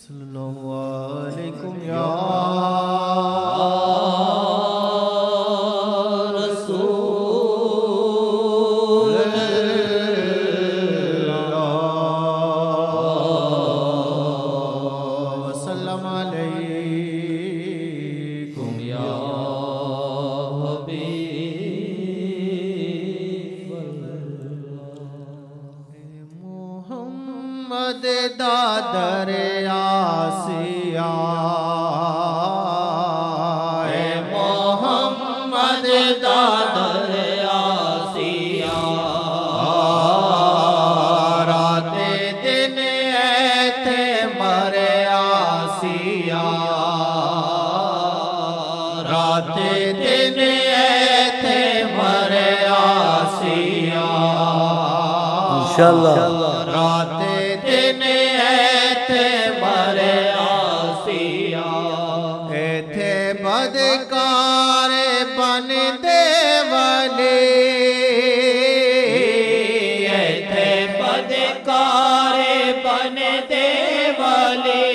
सल्लल्लाहु अलैकुम या रसूल अल्लाह वसल्लम अलैकुम या हबीब मोहम्मद दादर आसिया मोहम्मद दादर आसिया राते दिन ऐथे मरे आसिया राते दिन ऐथे मरे आसिया इंशाअल्लाह राते दिन ऐथे मरे आसिया ऐथे बदकार बन देवली ऐथे बदकार बन देवली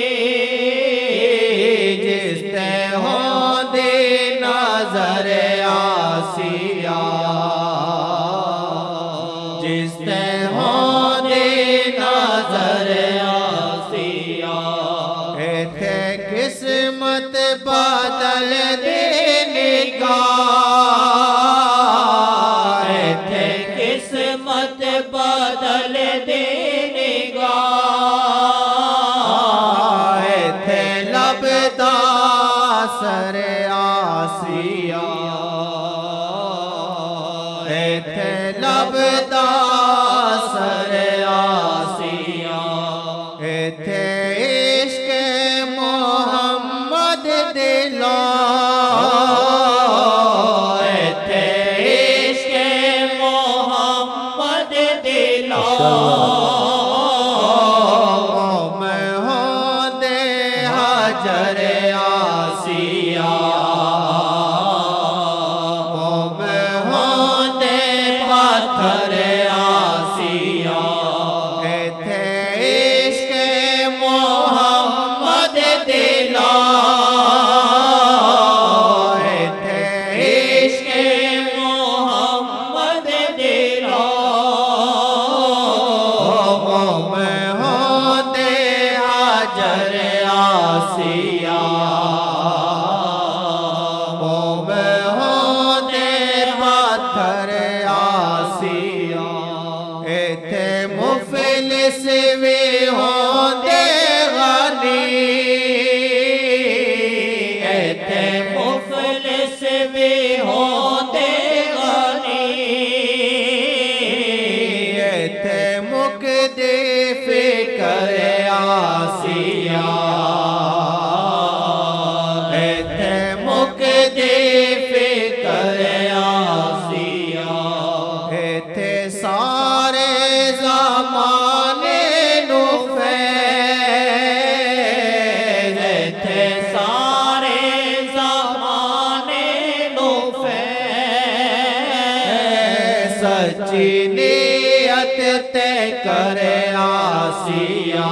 जिसते हो दे नजर आसिया जिसते हो दे नजर आसिया ऐथे किस्मत बदल देने का ऐथे किस्मत बदल देने का ऐथे लबदा सर आसिया ऐथे लबदा सर आसिया ऐथे इश्क मोहम्मद दिला ऐथे इश्क मोहम्मद दिला मैं हो दे हजर आसिया मैं हो दे पत्थर आसिया ऐथे इश्क मोहम्मद दिला ऐथे इश्क मोहम्मद दिला मैं हो दे हाजर आसिया मैं हो दे पत्थर आसिया ऐथे मुफलिस भी होंदे गनी ऐथे मुफलिस भी होंदे गनी ऐथे मुकदे फिकर आसिया ऐथे मुकदे फिकर आसिया ऐथे सारे ज़माने नु फैज़ ऐथे सारे ज़माने नु फैज़ सच्ची नियत ते करे आसिया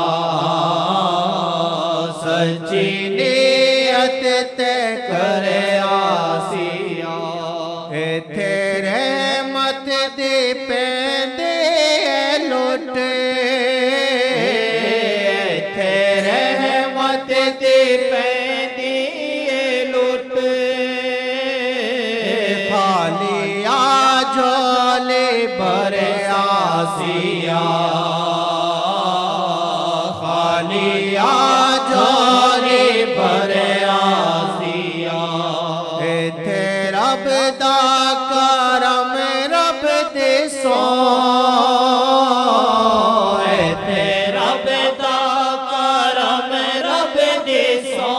सच्ची नियत ते करे आसिया ऐथे रहमत दे पैंदे लुट ऐथे रहमत दे पैंदे लुट खालिया झोले भरे आसिया खालिया झोले भरे आसिया ऐथे रब दा करम रब दे सो ऐथे रब दा करम रब दे सो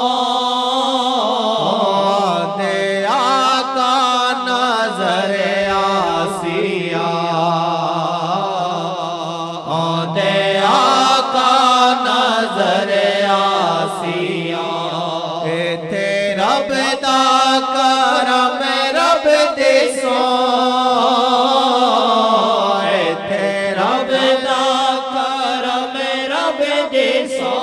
दे आका नजर आसिया दे आका नजर आसिया ऐथे रब दा करम रब दे सो ऐथे रब दा करम रब दे सो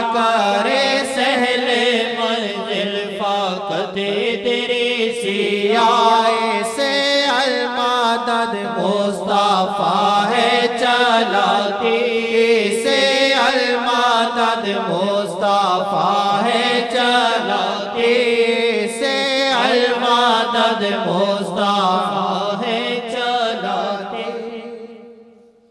करे सहले मंजिल फाकते तेरी सिया से अलमदद मुस्तफा है चलाती से अलमदद मुस्तफा है चलाती से अलमदद मुस्तफा